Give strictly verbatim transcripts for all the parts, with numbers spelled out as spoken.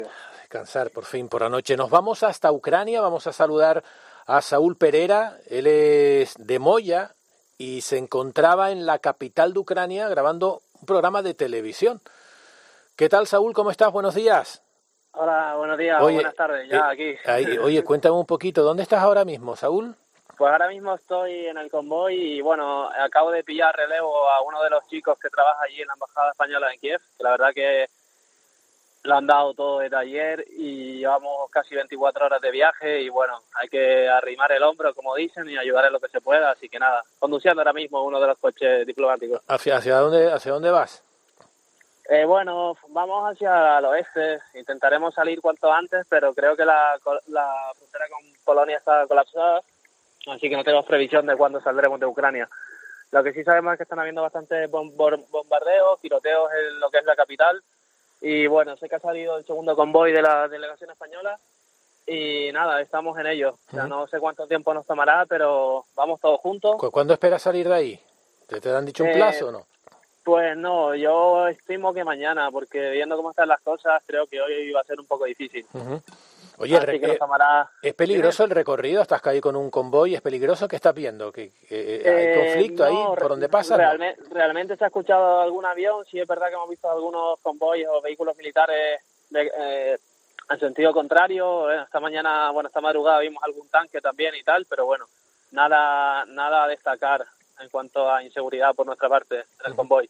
Descansar por fin por la noche. Nos vamos hasta Ucrania, vamos a saludar a Saúl Perera. Él es de Moya y se encontraba en la capital de Ucrania grabando un programa de televisión. ¿Qué tal, Saúl? ¿Cómo estás? Buenos días. Hola, buenos días, oye, buenas tardes, ya eh, aquí. Ahí, oye, cuéntame un poquito, ¿dónde estás ahora mismo, Saúl? Pues ahora mismo estoy en el convoy y bueno, acabo de pillar relevo a uno de los chicos que trabaja allí en la Embajada Española en Kiev, que la verdad que lo han dado todo desde ayer y llevamos casi veinticuatro horas de viaje y bueno, hay que arrimar el hombro, como dicen, y ayudar en lo que se pueda, así que nada, conduciendo ahora mismo uno de los coches diplomáticos. ¿Hacia, hacia dónde, hacia dónde vas? Eh, bueno, vamos hacia el oeste, intentaremos salir cuanto antes, pero creo que la, la frontera con Polonia está colapsada, así que no tenemos previsión de cuándo saldremos de Ucrania. Lo que sí sabemos es que están habiendo bastantes bombardeos, tiroteos en lo que es la capital, y bueno, sé que ha salido el segundo convoy de la delegación española, y nada, estamos en ello. O sea, no sé cuánto tiempo nos tomará, pero vamos todos juntos. ¿Cuándo esperas salir de ahí? ¿Te, te han dicho un plazo eh, o no? Pues no, yo estimo que mañana, porque viendo cómo están las cosas, creo que hoy va a ser un poco difícil. Uh-huh. Oye, Así que nos tomará... ¿es peligroso el recorrido? ¿Estás ahí con un convoy? ¿Es peligroso? ¿Qué estás viendo? ¿Que, que, ¿Hay eh, conflicto no, ahí por donde pasas? Realmente, ¿no? realmente se ha escuchado algún avión, sí es verdad que hemos visto algunos convoyes o vehículos militares de, eh, en sentido contrario. Esta mañana, bueno, esta madrugada vimos algún tanque también y tal, pero bueno, nada, nada a destacar en cuanto a inseguridad por nuestra parte en el convoy.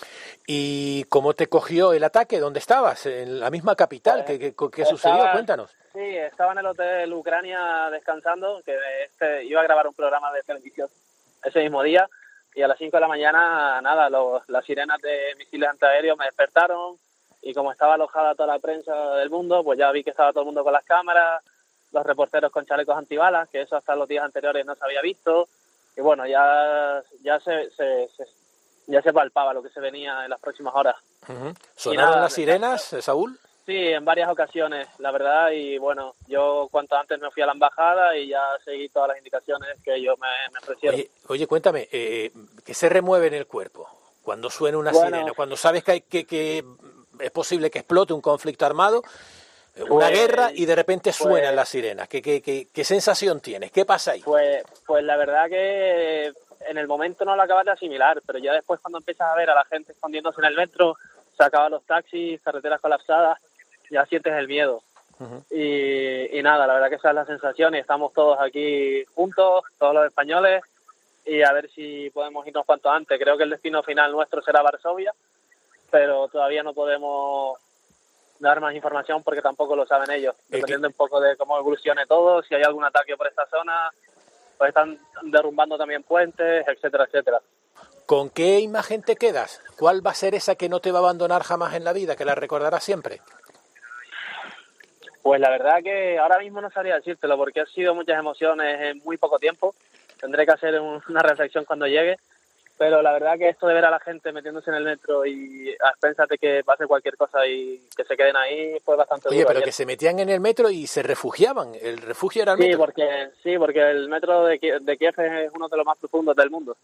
¿Y cómo te cogió el ataque? ¿Dónde estabas? ¿En la misma capital? Pues, ¿Qué, qué, qué estaba, sucedió? Cuéntanos. Sí, estaba en el hotel Ucrania descansando, que este, iba a grabar un programa de televisión ese mismo día, y a las cinco de la mañana, nada, los, las sirenas de misiles antiaéreos me despertaron, y como estaba alojada toda la prensa del mundo, pues ya vi que estaba todo el mundo con las cámaras, los reporteros con chalecos antibalas, que eso hasta los días anteriores no se había visto, y bueno, ya, ya se, se, se ya se palpaba lo que se venía en las próximas horas. Uh-huh. ¿Sonaron nada, las sirenas, ya, Saúl? Sí, en varias ocasiones, la verdad, y bueno, yo cuanto antes me fui a la embajada y ya seguí todas las indicaciones que ellos me, me ofrecieron. Oye, oye, cuéntame, eh, ¿qué se remueve en el cuerpo cuando suena una bueno, sirena? Cuando sabes que, hay, que, que es posible que explote un conflicto armado, una pues, guerra, y de repente suenan pues, las sirenas. ¿Qué, qué, qué, ¿Qué sensación tienes? ¿Qué pasa ahí? Pues, pues la verdad que en el momento no lo acabas de asimilar, pero ya después cuando empiezas a ver a la gente escondiéndose en el metro, se acaban los taxis, carreteras colapsadas, ya sientes el miedo. Uh-huh. Y, y nada, la verdad que esa es la sensación, y estamos todos aquí juntos, todos los españoles, y a ver si podemos irnos cuanto antes. Creo que el destino final nuestro será Varsovia, pero todavía no podemos dar más información porque tampoco lo saben ellos, dependiendo un poco de cómo evolucione todo, si hay algún ataque por esta zona, pues están derrumbando también puentes, etcétera, etcétera. ¿Con qué imagen te quedas? ¿Cuál va a ser esa que no te va a abandonar jamás en la vida, que la recordarás siempre? Pues la verdad que ahora mismo no sabría decírtelo porque han sido muchas emociones en muy poco tiempo. Tendré que hacer un, una reflexión cuando llegue, pero la verdad que esto de ver a la gente metiéndose en el metro y a expensas de que pase cualquier cosa y que se queden ahí fue bastante Oye, duro. pero ayer. Que se metían en el metro y se refugiaban. El refugio era el sí, metro. Porque, sí, porque el metro de Kiev, de Kiev es uno de los más profundos del mundo.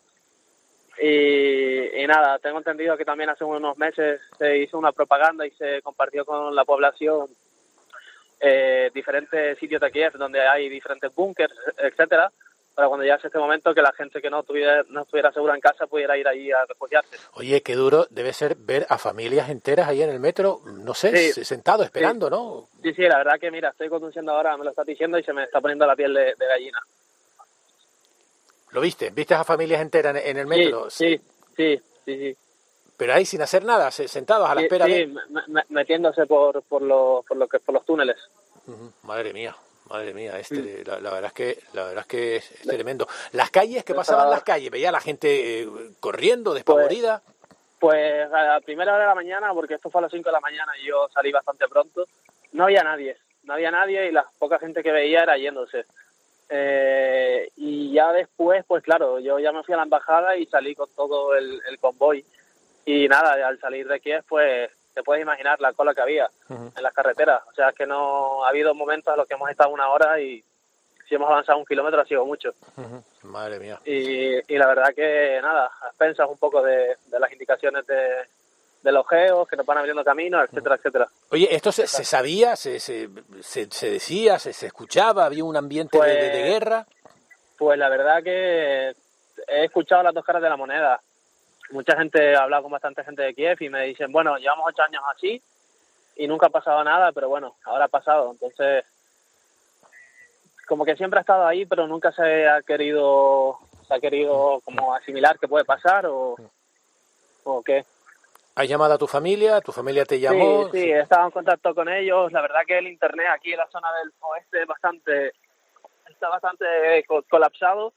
Y, y nada, tengo entendido que también hace unos meses se hizo una propaganda y se compartió con la población eh, diferentes sitios de Kiev donde hay diferentes búnkers, etcétera, para cuando llegase este momento que la gente que no tuviera, no estuviera segura en casa pudiera ir ahí a refugiarse. Oye, qué duro debe ser ver a familias enteras ahí en el metro, no sé, sí, sentado, esperando, sí. ¿no? Sí, sí, la verdad que mira, estoy conduciendo ahora, me lo estás diciendo y se me está poniendo la piel de, de gallina. ¿Lo viste? ¿Viste a familias enteras en el metro? Sí, sí, sí, sí, sí. Pero ahí sin hacer nada, sentados a la sí, espera sí, de... Sí, metiéndose por, por, lo, por, lo que, por los túneles. Uh-huh. Madre mía. Madre mía, este, mm. la, la verdad es que la verdad es que es, es tremendo. Las calles, ¿qué pasaban en las calles? Veía a la gente eh, corriendo, despavorida. Pues, pues a la primera hora de la mañana, porque esto fue a las cinco de la mañana y yo salí bastante pronto, no había nadie, no había nadie y la poca gente que veía era yéndose. Eh, y ya después, pues claro, yo ya me fui a la embajada y salí con todo el, el convoy. Y nada, al salir de Kiev, pues te puedes imaginar la cola que había uh-huh. en las carreteras. O sea, es que no ha habido momentos en los que hemos estado una hora y si hemos avanzado un kilómetro ha sido mucho. Uh-huh. Madre mía. Y, y la verdad que nada, a expensas un poco de, de las indicaciones de, de los geos, que nos van abriendo caminos, etcétera, etcétera. Oye, ¿esto se, se sabía, se, se, se, se decía, se, se escuchaba, había un ambiente pues, de, de, de guerra? Pues la verdad que he escuchado las dos caras de la moneda. Mucha gente, he hablado con bastante gente de Kiev y me dicen, bueno, llevamos ocho años así y nunca ha pasado nada, pero bueno, ahora ha pasado. Entonces, como que siempre ha estado ahí, pero nunca se ha querido, se ha querido como asimilar que puede pasar o, o qué. ¿Has llamado a tu familia? ¿Tu familia te llamó? Sí, sí, he estado en contacto con ellos. La verdad que el internet aquí en la zona del oeste es bastante, está bastante colapsado.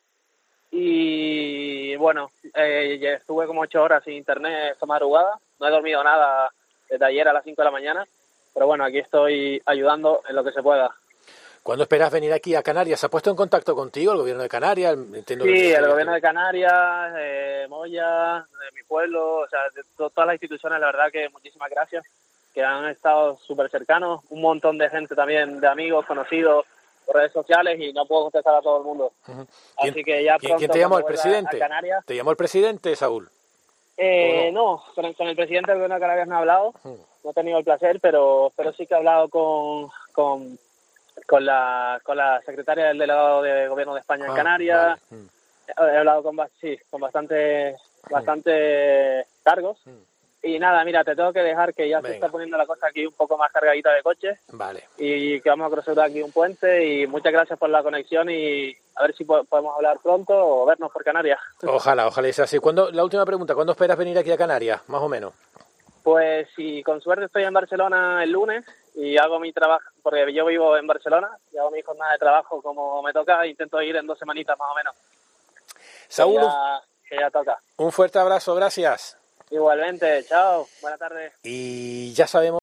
Y bueno, eh, estuve como ocho horas sin internet esta madrugada. No he dormido nada desde ayer a las cinco de la mañana. Pero bueno, aquí estoy ayudando en lo que se pueda. ¿Cuándo esperas venir aquí a Canarias? ¿Se ha puesto en contacto contigo el gobierno de Canarias? Entiendo sí, que el gobierno de Canarias, eh, Moya, de mi pueblo, o sea, de to- todas las instituciones, la verdad que muchísimas gracias, que han estado súper cercanos. Un montón de gente también, de amigos, conocidos, por redes sociales, y no puedo contestar a todo el mundo. Uh-huh. Así que ya ¿Quién, pronto, ¿quién te llamó? ¿El cuando vuelva presidente? a Canarias, ¿Te llamó el presidente, Saúl? Eh, no? no, con el, con el presidente del gobierno de Canarias no he hablado, Uh-huh. no he tenido el placer, pero pero sí que he hablado con con, con la con la secretaria del delegado de gobierno de España en Ah, Canarias. vale. Uh-huh. He hablado con ba- sí, con bastante bastante cargos. Uh-huh. Y nada, mira, te tengo que dejar que ya Venga. se está poniendo la cosa aquí un poco más cargadita de coches. Vale. Y que vamos a cruzar aquí un puente, y muchas gracias por la conexión, y a ver si po- podemos hablar pronto o vernos por Canarias. Ojalá, ojalá sea así. ¿Cuándo, la última pregunta, ¿cuándo esperas venir aquí a Canarias, más o menos? Pues si con suerte estoy en Barcelona el lunes y hago mi trabajo, porque yo vivo en Barcelona y hago mi jornada de trabajo como me toca, intento ir en dos semanitas más o menos. Saúl, Que ya, que ya toca. un fuerte abrazo, gracias. Igualmente, chao, buenas tardes. Y ya sabemos